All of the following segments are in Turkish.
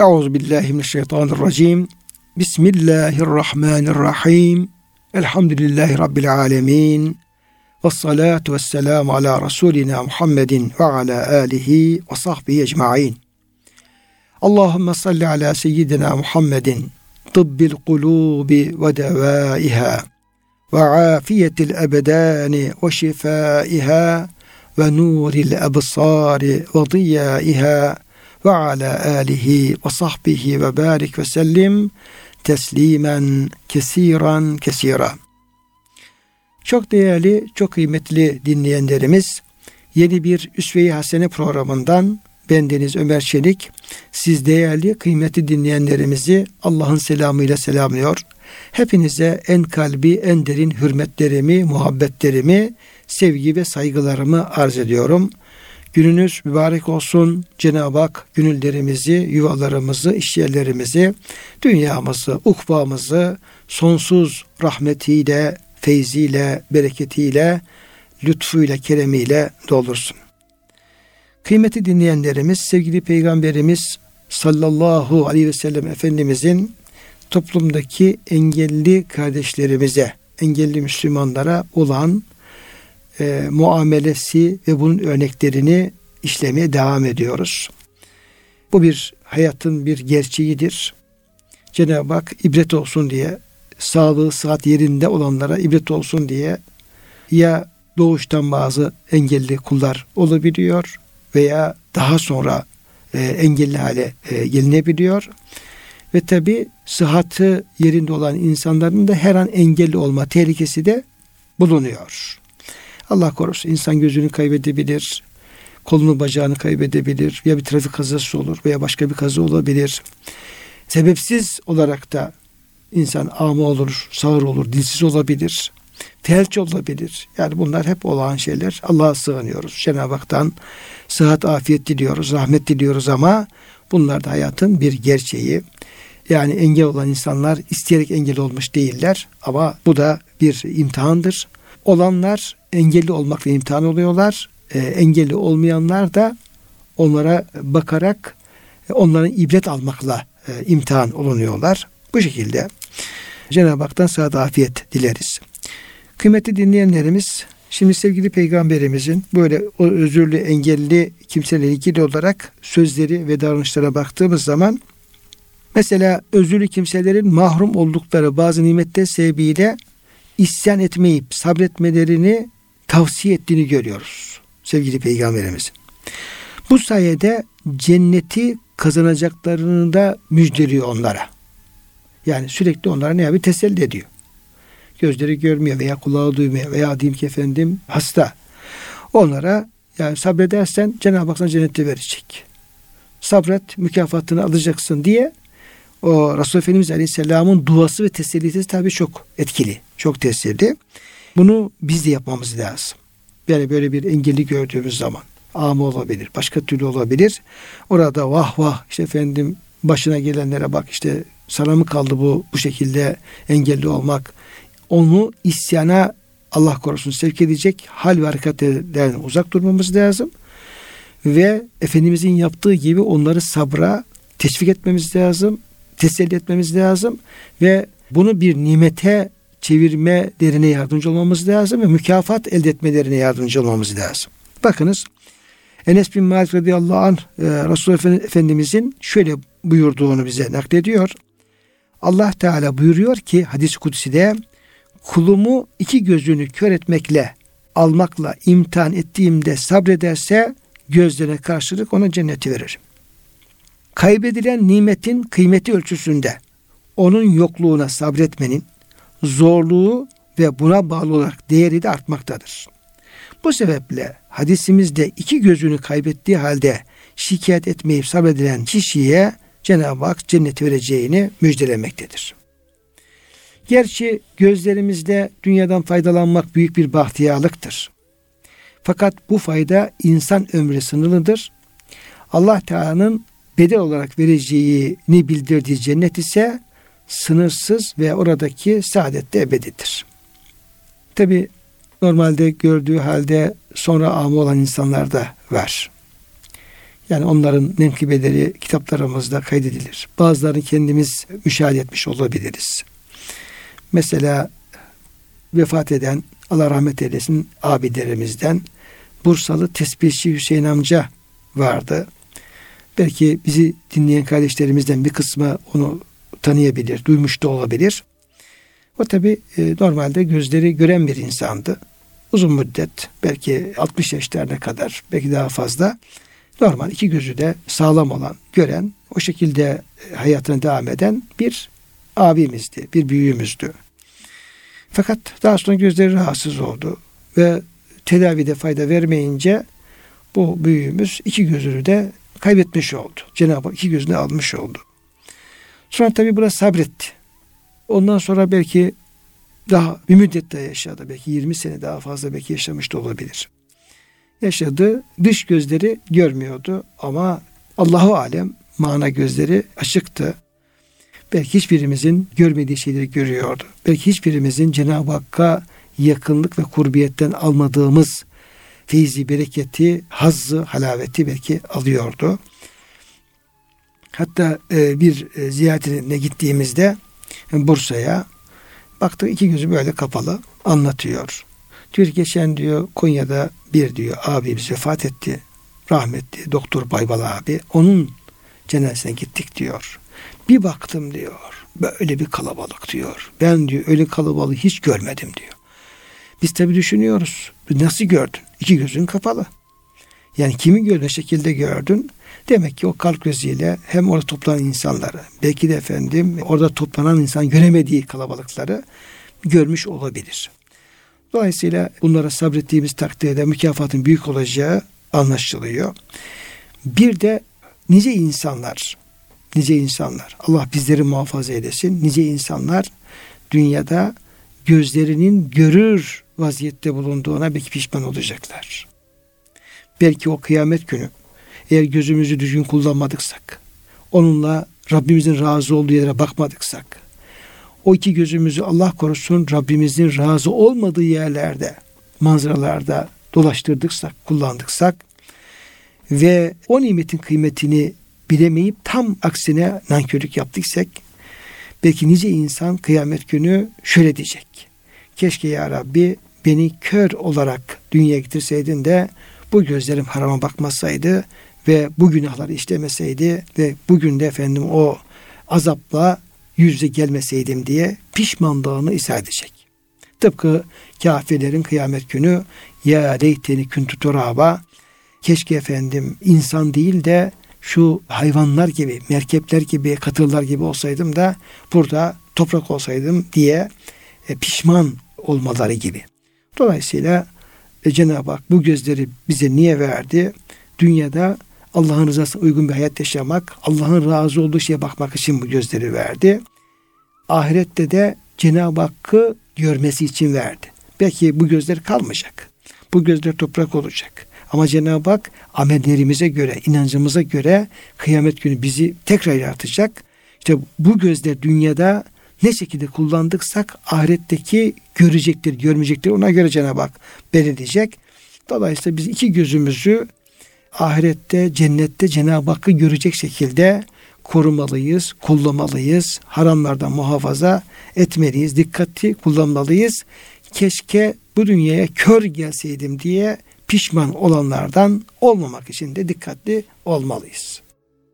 Euzubillahimineşşeytanirracim. Bismillahirrahmanirrahim. Elhamdülillahi Rabbil alemin. Vessalatu vesselamu ala Resulina Muhammedin ve ala alihi ve sahbihi ecma'in. Allahümme salli ala seyyidina Muhammedin tıbbil kulubi ve devaiha ve afiyetil ebedani ve şifaiha ve nuril ebsari ve diyaiha ve ala alihi ve sahbihi ve barik ve sellim teslimen kesiran kesira. Çok değerli, çok kıymetli dinleyenlerimiz, yeni bir Üsve-i Hasene programından bendeniz Ömer Çelik, siz değerli, kıymetli dinleyenlerimizi Allah'ın selamıyla selamlıyor. Hepinize en kalbi, en derin hürmetlerimi, muhabbetlerimi, sevgi ve saygılarımı arz ediyorum. Gününüz mübarek olsun. Cenab-ı Hak gönüllerimizi, yuvalarımızı, işyerlerimizi, dünyamızı, ukbamızı sonsuz rahmetiyle, feyziyle, bereketiyle, lütfuyla, keremiyle doldursun. Kıymetli dinleyenlerimiz, sevgili Peygamberimiz sallallahu aleyhi ve sellem Efendimizin toplumdaki engelli kardeşlerimize, engelli Müslümanlara olan muamelesi ve bunun örneklerini işlemeye devam ediyoruz. Bu bir hayatın bir gerçeğidir. Cenab-ı Hak ibret olsun diye, sağlığı sıhhat yerinde olanlara ibret olsun diye ya doğuştan bazı engelli kullar olabiliyor veya daha sonra engelli hale gelinebiliyor. Ve tabi sıhhatı yerinde olan insanların da her an engelli olma tehlikesi de bulunuyor. Allah korusun, insan gözünü kaybedebilir, kolunu bacağını kaybedebilir, ya bir trafik kazası olur veya başka bir kaza olabilir. Sebepsiz olarak da insan ama olur, sağır olur, dilsiz olabilir, felç olabilir. Yani bunlar hep olağan şeyler. Allah'a sığınıyoruz. Cenab-ı Hak'tan sıhhat, afiyet diliyoruz, rahmet diliyoruz ama bunlar da hayatın bir gerçeği. Yani engel olan insanlar isteyerek engel olmuş değiller ama bu da bir imtihandır. Olanlar engelli olmakla imtihan oluyorlar. Engelli olmayanlar da onlara bakarak onların ibret almakla imtihan olunuyorlar. Bu şekilde Cenab-ı Hak'tan sağda afiyet dileriz. Kıymetli dinleyenlerimiz, şimdi sevgili Peygamberimizin böyle o özürlü, engelli kimselerle ilgili olarak sözleri ve davranışlara baktığımız zaman mesela özürlü kimselerin mahrum oldukları bazı nimetler sebebiyle isyan etmeyip sabretmelerini tavsiye ettiğini görüyoruz sevgili Peygamberimizin. Bu sayede cenneti kazanacaklarını da müjdeliyor onlara. Yani sürekli onlara ne yapıyor? Teselli ediyor. Gözleri görmüyor veya kulağı duymuyor veya diyeyim ki efendim hasta. Onlara yani sabredersen Cenab-ı Hak sana cenneti verecek. Sabret, mükafatını alacaksın diye o Resulullah Efendimiz Aleyhisselam'ın duası ve tesellisi tabii çok etkili, çok tesirli. Bunu biz de yapmamız lazım. Yani böyle bir engelli gördüğümüz zaman, ama olabilir, başka türlü olabilir. Orada vah vah işte efendim başına gelenlere bak, işte sana mı kaldı bu şekilde engelli olmak? Onu isyana, Allah korusun, sevk edecek hal ve hareketlerden uzak durmamız lazım. Ve Efendimizin yaptığı gibi onları sabra teşvik etmemiz lazım, teselli etmemiz lazım ve bunu bir nimete çevirmelerine yardımcı olmamız lazım ve mükafat elde etmelerine yardımcı olmamız lazım. Bakınız, Enes bin Malik radıyallahu anh Resulullah Efendimizin şöyle buyurduğunu bize naklediyor. Allah Teala buyuruyor ki hadis-i kudside, kulumu iki gözünü kör etmekle, almakla imtihan ettiğimde sabrederse gözlerine karşılık ona cenneti veririm. Kaybedilen nimetin kıymeti ölçüsünde onun yokluğuna sabretmenin zorluğu ve buna bağlı olarak değeri de artmaktadır. Bu sebeple hadisimizde iki gözünü kaybettiği halde şikayet etmeyip sabredilen kişiye Cenab-ı Hak cenneti vereceğini müjdelemektedir. Gerçi gözlerimizde dünyadan faydalanmak büyük bir bahtiyarlıktır. Fakat bu fayda insan ömrü sınırlıdır. Allah Teala'nın bedel olarak vereceğini bildirdiği cennet ise sınırsız ve oradaki saadet de ebedidir. Tabi normalde gördüğü halde sonra ama olan insanlar da var. Yani onların menkıbeleri kitaplarımızda kaydedilir. Bazılarını kendimiz müşahede etmiş olabiliriz. Mesela vefat eden, Allah rahmet eylesin, abilerimizden Bursalı tesbihçi Hüseyin amca vardı. Belki bizi dinleyen kardeşlerimizden bir kısmı onu tanıyabilir, duymuş da olabilir. O tabi normalde gözleri gören bir insandı. Uzun müddet, belki 60 yaşlarına kadar, belki daha fazla, normal iki gözü de sağlam olan, gören, o şekilde hayatına devam eden bir abimizdi, bir büyüğümüzdü. Fakat daha sonra gözleri rahatsız oldu ve tedavide fayda vermeyince bu büyüğümüz iki gözünü de kaybetmiş oldu. Cenab-ı Hak iki gözünü almış oldu. Sonra tabi biraz sabretti. Ondan sonra belki daha bir müddet daha yaşadı. Belki 20 sene daha fazla belki yaşamış da olabilir. Yaşadı. Dış gözleri görmüyordu ama Allahu alem mana gözleri açıktı. Belki hiçbirimizin görmediği şeyleri görüyordu. Belki hiçbirimizin Cenab-ı Hakk'a yakınlık ve kurbiyetten almadığımız feyzi, bereketi, hazzı, halaveti belki alıyordu. Hatta bir ziyaretine gittiğimizde Bursa'ya baktık, iki gözü böyle kapalı, anlatıyor. Diyor geçen diyor Konya'da bir diyor abimiz vefat etti. Rahmetli Doktor Baybal abi. Onun cenazesine gittik diyor. Bir baktım diyor. Böyle bir kalabalık diyor. Ben diyor öyle kalabalığı hiç görmedim diyor. Biz tabii düşünüyoruz. Nasıl gördün? İki gözün kapalı. Yani kimi gördün şekilde gördün? Demek ki o kalp gözüyle hem orada toplanan insanları, belki de efendim orada toplanan insan göremediği kalabalıkları görmüş olabilir. Dolayısıyla bunlara sabrettiğimiz takdirde mükafatın büyük olacağı anlaşılıyor. Bir de nice insanlar, Allah bizleri muhafaza eylesin, nice insanlar dünyada gözlerinin görür vaziyette bulunduğuna belki pişman olacaklar. Belki o kıyamet günü eğer gözümüzü düzgün kullanmadıksak, onunla Rabbimizin razı olduğu yere bakmadıksak, o iki gözümüzü Allah korusun Rabbimizin razı olmadığı yerlerde, manzaralarda dolaştırdıksak, kullandıksak ve o nimetin kıymetini bilemeyip tam aksine nankörlük yaptıysak, belki nice insan kıyamet günü şöyle diyecek: keşke ya Rabbi beni kör olarak dünyaya getirseydin de bu gözlerim harama bakmasaydı ve bu günahları işlemeseydi ve bugün de efendim o azapla yüze gelmeseydim diye pişmanlığını ishar edecek. Tıpkı kafirlerin kıyamet günü ya leyteni kuntu turaba, keşke efendim insan değil de şu hayvanlar gibi, merkepler gibi, katırlar gibi olsaydım da burada toprak olsaydım diye pişman olmaları gibi. Dolayısıyla Cenab-ı Hak bu gözleri bize niye verdi? Dünyada Allah'ın rızasına uygun bir hayat yaşamak, Allah'ın razı olduğu şeye bakmak için bu gözleri verdi. Ahirette de Cenab-ı Hakk'ı görmesi için verdi. Belki bu gözler kalmayacak. Bu gözler toprak olacak. Ama Cenab-ı Hak amellerimize göre, inancımıza göre kıyamet günü bizi tekrar yaratacak. İşte bu gözler dünyada ne şekilde kullandıksak ahiretteki görecektir, görmeyecektir. Ona göre Cenab-ı Hak belirleyecek. Dolayısıyla biz iki gözümüzü ahirette, cennette Cenab-ı Hakk'ı görecek şekilde korumalıyız, kullanmalıyız. Haramlardan muhafaza etmeliyiz. Dikkatli kullanmalıyız. Keşke bu dünyaya kör gelseydim diye pişman olanlardan olmamak için de dikkatli olmalıyız.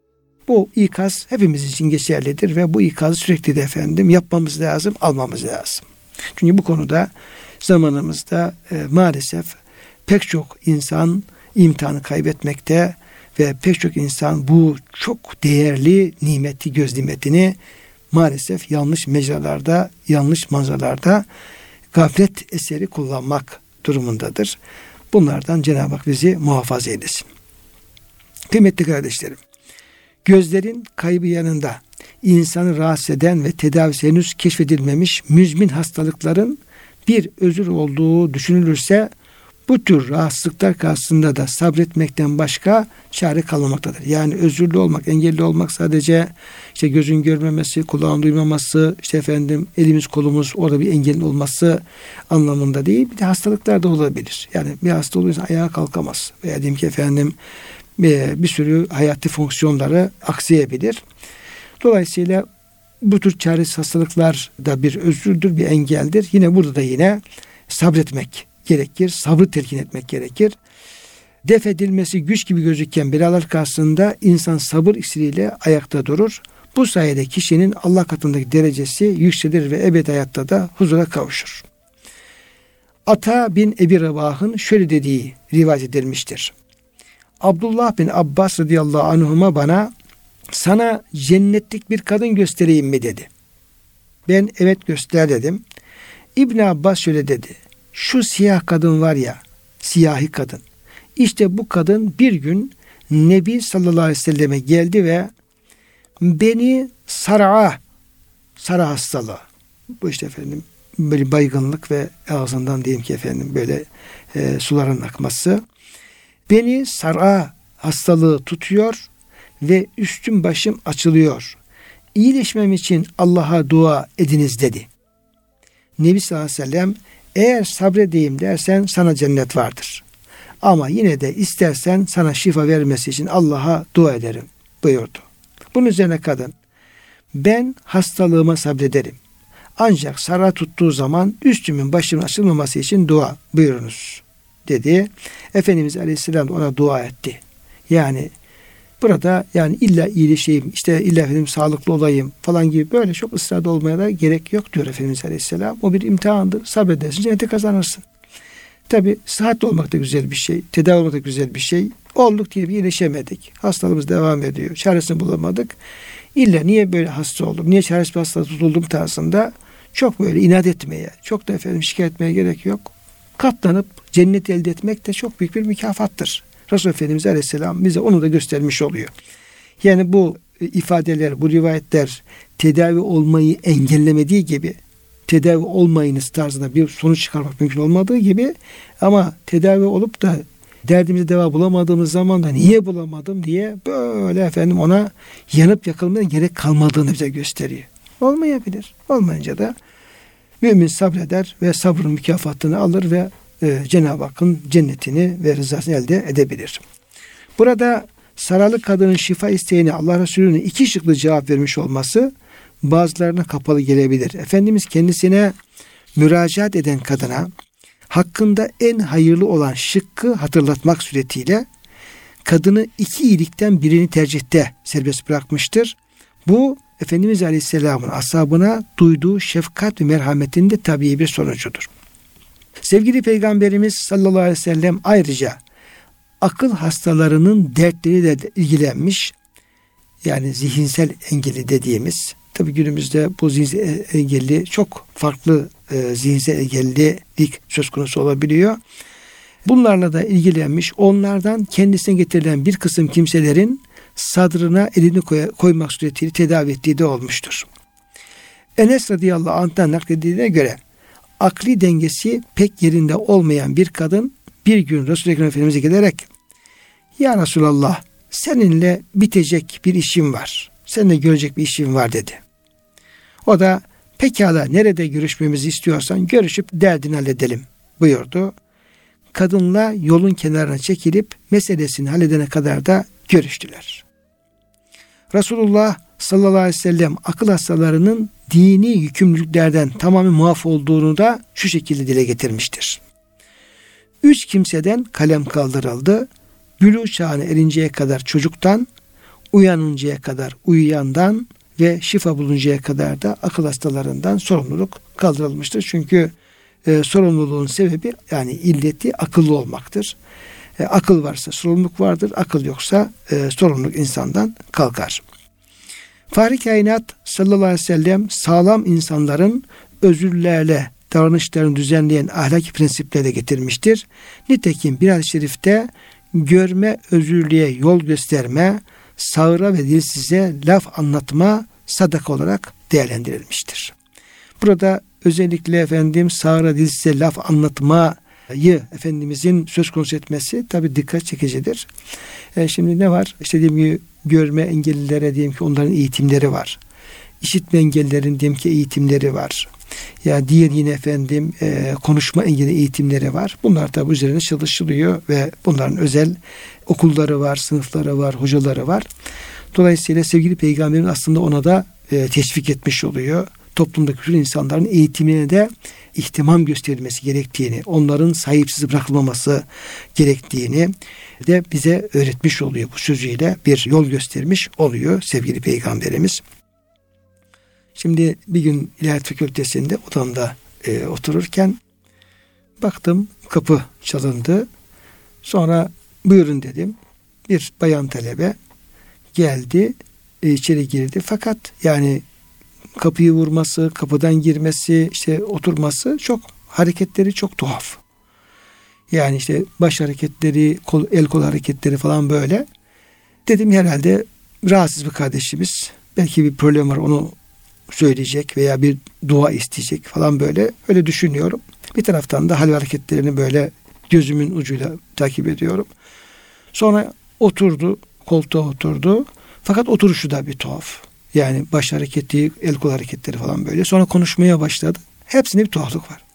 Bu ikaz hepimiz için geçerlidir ve bu ikazı sürekli de efendim yapmamız lazım, almamız lazım. Çünkü bu konuda zamanımızda maalesef pek çok insan imtihanı kaybetmekte ve pek çok insan bu çok değerli nimeti, göz nimetini maalesef yanlış mecralarda, yanlış manzaralarda gaflet eseri kullanmak durumundadır. Bunlardan Cenab-ı Hak bizi muhafaza eylesin. Kıymetli kardeşlerim, gözlerin kaybı yanında insanı rahatsız eden ve tedavisi henüz keşfedilmemiş müzmin hastalıkların bir özür olduğu düşünülürse bu tür rahatsızlıklar karşısında da sabretmekten başka çare kalmamaktadır. Yani özürlü olmak, engelli olmak sadece işte gözün görmemesi, kulağın duymaması, işte efendim elimiz kolumuz orada bir engelli olması anlamında değil. Bir de hastalıklar da olabilir. Yani bir hasta olursa ayağa kalkamaz. Veya diyelim ki efendim bir sürü hayati fonksiyonları aksayabilir. Dolayısıyla bu tür çaresiz hastalıklar da bir özürdür, bir engeldir. Yine burada da yine sabretmek gerekir, sabrı telkin etmek gerekir. Def edilmesi güç gibi gözüken belalar karşısında insan sabır iksiriyle ayakta durur. Bu sayede kişinin Allah katındaki derecesi yükselir ve ebed hayatta da huzura kavuşur. Ata bin Ebi Rabah'ın şöyle dediği rivayet edilmiştir. Abdullah bin Abbas radıyallahu anhuma bana, sana cennetlik bir kadın göstereyim mi dedi. Ben evet göster dedim. İbn Abbas şöyle dedi. Şu siyah kadın var ya, siyahi kadın. İşte bu kadın bir gün Nebi sallallahu aleyhi ve selleme geldi ve beni sara hastalığı, bu işte efendim böyle baygınlık ve ağzından diyelim ki efendim böyle suların akması, beni sara hastalığı tutuyor ve üstüm başım açılıyor. İyileşmem için Allah'a dua ediniz dedi. Nebi sallallahu aleyhi ve sellem, eğer sabredeyim dersen sana cennet vardır. Ama yine de istersen sana şifa vermesi için Allah'a dua ederim buyurdu. Bunun üzerine kadın, ben hastalığıma sabrederim. Ancak sara tuttuğu zaman üstümün başımın açılmaması için dua buyurunuz dedi. Efendimiz Aleyhisselam ona dua etti. Yani burada yani illa iyileşeyim, işte illa efendim sağlıklı olayım falan gibi böyle çok ısrarda olmaya da gerek yok diyor Efendimiz Aleyhisselam. O bir imtihandır. Sabredersin, cenneti kazanırsın. Tabi sıhhatli olmak da güzel bir şey. Tedavi olmak da güzel bir şey. Olduk diye bir iyileşemedik. Hastalığımız devam ediyor. Çaresini bulamadık. İlla niye böyle hasta oldum? Niye çaresiz bir hastalığa tutuldum tarzında çok böyle inat etmeye, çok da efendim şikayet etmeye gerek yok. Katlanıp cenneti elde etmek de çok büyük bir mükafattır. Resulullah Efendimiz Aleyhisselam bize onu da göstermiş oluyor. Yani bu ifadeler, bu rivayetler tedavi olmayı engellemediği gibi, tedavi olmayınız tarzında bir sonuç çıkarmak mümkün olmadığı gibi, ama tedavi olup da derdimize deva bulamadığımız zaman da niye bulamadım diye böyle efendim ona yanıp yakılmaya gerek kalmadığını bize gösteriyor. Olmayabilir. Olmayınca da mümin sabreder ve sabrın mükafatını alır ve Cenab-ı Hakk'ın cennetini ve rızasını elde edebilir. Burada saralı kadının şifa isteğine Allah Resulü'nün iki şıklı cevap vermiş olması bazılarına kapalı gelebilir. Efendimiz kendisine müracaat eden kadına hakkında en hayırlı olan şıkkı hatırlatmak suretiyle kadını iki iyilikten birini tercihte serbest bırakmıştır. Bu Efendimiz Aleyhisselam'ın ashabına duyduğu şefkat ve merhametin de tabii bir sonucudur. Sevgili Peygamberimiz sallallahu aleyhi ve sellem ayrıca akıl hastalarının dertleriyle de ilgilenmiş. Yani zihinsel engelli dediğimiz, tabii günümüzde bu zihinsel engelli çok farklı zihinsel engellilik söz konusu olabiliyor. Bunlarla da ilgilenmiş, onlardan kendisine getirilen bir kısım kimselerin sadrına elini koymak suretiyle tedavi ettiği de olmuştur. Enes radıyallahu anh'tan nakledildiğine göre akli dengesi pek yerinde olmayan bir kadın bir gün Resul-i Ekrem Efendimiz'e gelerek, ya Resulallah, seninle bitecek bir işim var, seninle görecek bir işim var dedi. O da pekala nerede görüşmemizi istiyorsan görüşüp derdini halledelim buyurdu. Kadınla yolun kenarına çekilip meselesini halledene kadar da görüştüler. Resulullah sallallahu aleyhi ve sellem akıl hastalarının dini yükümlülüklerden tamamen muaf olduğunu da şu şekilde dile getirmiştir. 3 kimseden kalem kaldırıldı. Bülûğ çağına erinceye kadar çocuktan, uyanıncaya kadar uyuyandan ve şifa buluncaya kadar da akıl hastalarından sorumluluk kaldırılmıştır. Çünkü sorumluluğun sebebi, yani illeti akıllı olmaktır. Akıl varsa sorumluluk vardır, akıl yoksa sorumluluk insandan kalkar. Fahri Kainat sallallahu aleyhi ve sellem sağlam insanların özürlerle davranışlarını düzenleyen ahlaki prensipleri getirmiştir. Nitekim bir hadis-i şerifte görme özürlüğe yol gösterme, sağıra ve dilsize laf anlatma sadaka olarak değerlendirilmiştir. Burada özellikle efendim sağıra dilsize laf anlatmayı Efendimizin söz konusu etmesi tabi dikkat çekicidir. Şimdi ne var? İşte diyelim ki görme engellilere diyelim ki onların eğitimleri var. İşitme engellilerin diyelim ki eğitimleri var. Ya diğer yine efendim konuşma engelli eğitimleri var. Bunlar tabi üzerine çalışılıyor ve bunların özel okulları var, sınıfları var, hocaları var. Dolayısıyla sevgili Peygamberimiz aslında ona da teşvik etmiş oluyor. Toplumdaki bütün insanların eğitimine de ihtimam gösterilmesi gerektiğini, onların sahipsiz bırakılmaması gerektiğini de bize öğretmiş oluyor. Bu sözüyle bir yol göstermiş oluyor sevgili Peygamberimiz. Şimdi bir gün İlahiyat Fakültesi'nde odamda otururken baktım kapı çalındı. Sonra buyurun dedim. Bir bayan talebe geldi, içeri girdi. Fakat yani kapıyı vurması, kapıdan girmesi, işte oturması hareketleri çok tuhaf. Yani işte baş hareketleri, el kol hareketleri falan böyle. Dedim herhalde rahatsız bir kardeşimiz. Belki bir problem var, onu söyleyecek veya bir dua isteyecek falan böyle. Öyle düşünüyorum. Bir taraftan da hal ve hareketlerini böyle gözümün ucuyla takip ediyorum. Sonra oturdu, koltuğa oturdu. Fakat oturuşu da bir tuhaf. Yani baş hareketi, el kol hareketleri falan böyle. Sonra konuşmaya başladı. Hepsinde bir tuhaflık var.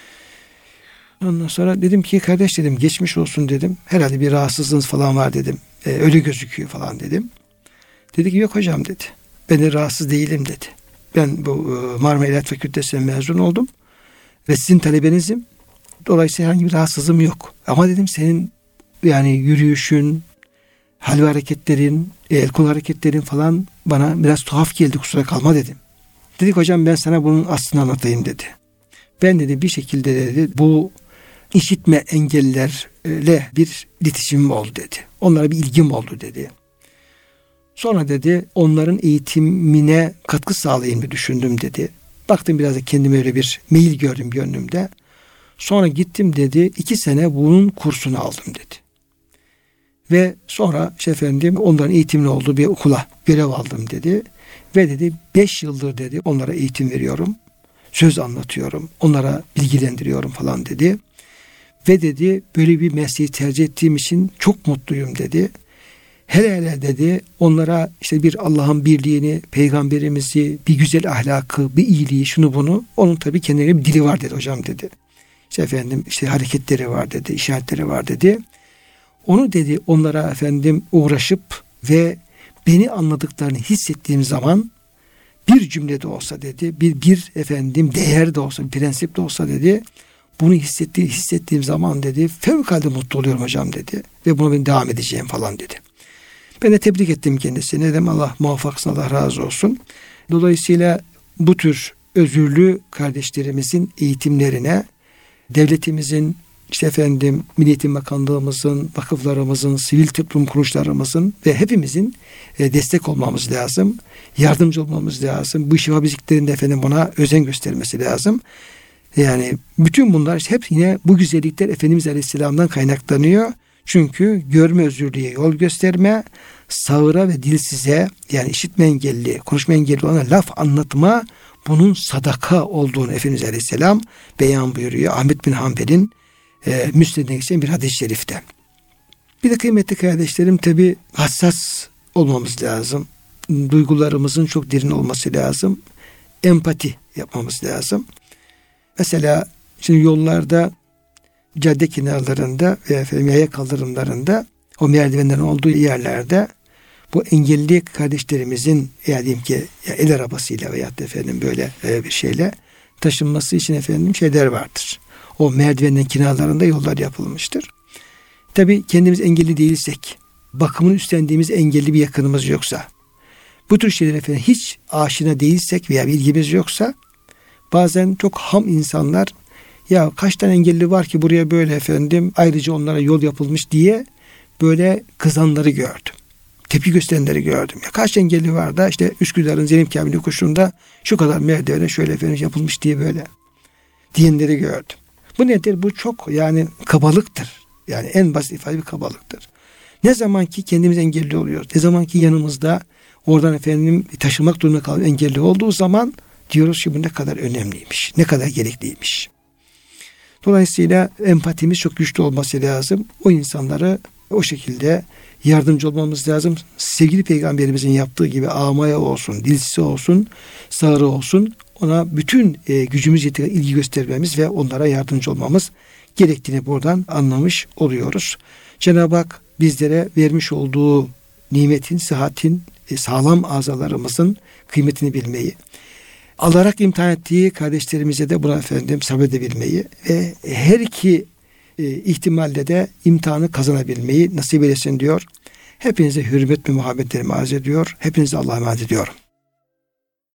Ondan sonra dedim ki kardeş dedim, geçmiş olsun dedim. Herhalde bir rahatsızlığınız falan var dedim. Öyle gözüküyor falan dedim. Dedi ki yok hocam dedi. Ben de rahatsız değilim dedi. Ben bu Marmara İlahiyat Fakültesi'ne mezun oldum. Ve sizin talebenizim. Dolayısıyla herhangi bir rahatsızlığım yok. Ama dedim senin yani yürüyüşün, hal ve hareketlerin, el kol hareketlerin falan bana biraz tuhaf geldi, kusura kalma dedim. Dedik hocam ben sana bunun aslını anlatayım dedi. Ben dedi bir şekilde dedi bu işitme engellilerle bir iletişimim oldu dedi. Onlara bir ilgim oldu dedi. Sonra dedi onların eğitimine katkı sağlayayım diye düşündüm dedi. Baktım biraz da kendime öyle bir meyil gördüm gönlümde. Sonra gittim dedi 2 sene bunun kursunu aldım dedi. Ve sonra efendim onların eğitimli olduğu bir okula görev aldım dedi. Ve dedi 5 yıldır dedi onlara eğitim veriyorum. Söz anlatıyorum. Onlara bilgilendiriyorum falan dedi. Ve dedi böyle bir mesleği tercih ettiğim için çok mutluyum dedi. Hele dedi onlara işte bir Allah'ın birliğini, peygamberimizi, bir güzel ahlakı, bir iyiliği, şunu bunu. Onun tabii kendine bir dili var dedi hocam dedi. İşte efendim işte hareketleri var dedi, işaretleri var dedi. Onu dedi onlara efendim uğraşıp ve beni anladıklarını hissettiğim zaman bir cümlede olsa dedi, bir efendim değer de olsa, bir prensip de olsa dedi, bunu hissettiğim zaman dedi fevkalade mutlu oluyorum hocam dedi ve buna ben devam edeceğim falan dedi. Ben de tebrik ettim kendisine. Dedim Allah muvaffak olsun, Allah razı olsun. Dolayısıyla bu tür özürlü kardeşlerimizin eğitimlerine devletimizin, işte efendim Milli Eğitim Bakanlığımızın, vakıflarımızın, sivil toplum kuruluşlarımızın ve hepimizin destek olmamız lazım. Yardımcı olmamız lazım. Bu işi vabizliklerinde efendim buna özen göstermesi lazım. Yani bütün bunlar hep yine bu güzellikler Efendimiz Aleyhisselam'dan kaynaklanıyor. Çünkü görme özürlüğe yol gösterme, sağıra ve dilsize yani işitme engelli, konuşma engelli olana laf anlatma bunun sadaka olduğunu Efendimiz Aleyhisselam beyan buyuruyor. Ahmet bin Hanbel'in Müsned'ine geçen bir hadis-i şerifte. Bir de kıymetli kardeşlerim tabi hassas olmamız lazım. Duygularımızın çok derin olması lazım. Empati yapmamız lazım. Mesela şimdi yollarda, cadde kenarlarında ve efendim yaya kaldırımlarında o merdivenlerin olduğu yerlerde bu engelli kardeşlerimizin ya diyelim ki ya el arabasıyla veya efendim böyle bir şeyle taşınması için efendim şeyler vardır. O merdivenin kenarlarında yollar yapılmıştır. Tabii kendimiz engelli değilsek, bakımını üstlendiğimiz engelli bir yakınımız yoksa, bu tür şeyler efendim hiç aşina değilsek veya bilgimiz yoksa bazen çok ham insanlar ya kaç tane engelli var ki buraya böyle efendim ayrıca onlara yol yapılmış diye böyle kızanları gördüm. Tepki gösterenleri gördüm. Ya kaç engelli var da işte Üsküdar'ın Zeynep Kamil yokuşunda şu kadar merdivene şöyle efendim yapılmış diye böyle diyenleri gördüm. Bu nedir? Bu çok yani kabalıktır. Yani en basit ifade bir kabalıktır. Ne zaman ki kendimiz engelli oluyoruz, ne zaman ki yanımızda oradan efendim taşımak durumunda kalan engelli olduğu zaman diyoruz ki bu ne kadar önemliymiş, ne kadar gerekliymiş. Dolayısıyla empatimiz çok güçlü olması lazım. O insanlara o şekilde yardımcı olmamız lazım. Sevgili Peygamberimizin yaptığı gibi amaya olsun, dilsisi olsun, sağırı olsun ona bütün gücümüz yettiği ilgi göstermemiz ve onlara yardımcı olmamız gerektiğini buradan anlamış oluyoruz. Cenab-ı Hak bizlere vermiş olduğu nimetin, sıhhatin, sağlam azalarımızın kıymetini bilmeyi, alarak imtihan ettiği kardeşlerimize de buna sabredebilmeyi ve her iki ihtimalle de imtihanı kazanabilmeyi nasip eylesin diyor. Hepinize hürmet ve muhabbetlerimi arz ediyor. Hepinize Allah'a emanet ediyorum.